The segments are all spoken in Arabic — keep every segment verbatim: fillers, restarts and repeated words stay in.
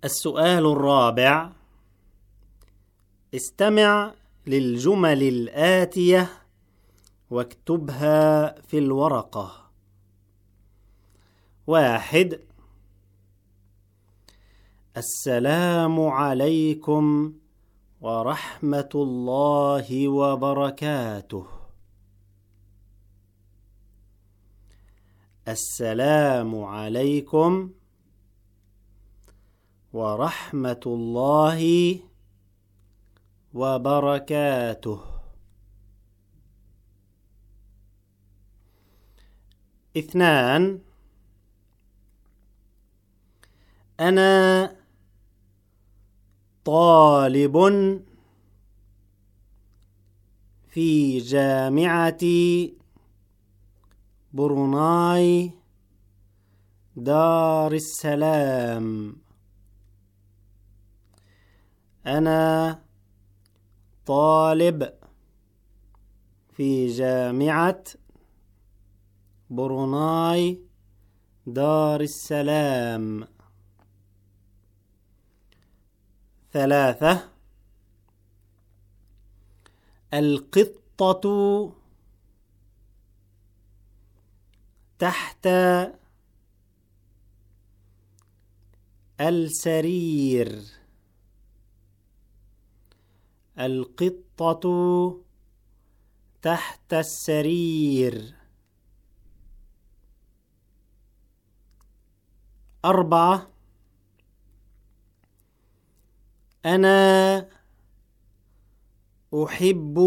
السؤال الرابع: استمع للجمل الآتية واكتبها في الورقة. واحد: السلام عليكم ورحمة الله وبركاته. السلام عليكم ورحمة الله وبركاته. اثنان: أنا طالب في جامعة بروناي دار السلام. أنا طالب في جامعة بروناي دار السلام. ثلاثة: القطة تحت السرير. القطة تحت السرير. أربعة: أنا أحب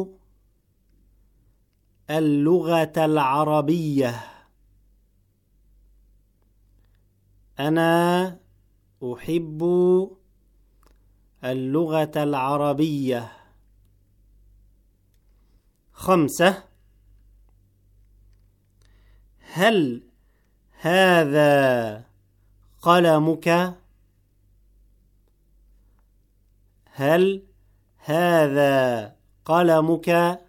اللغة العربية. أنا أحب اللغة العربية. خمسة: هل هذا قلمك؟ هل هذا قلمك؟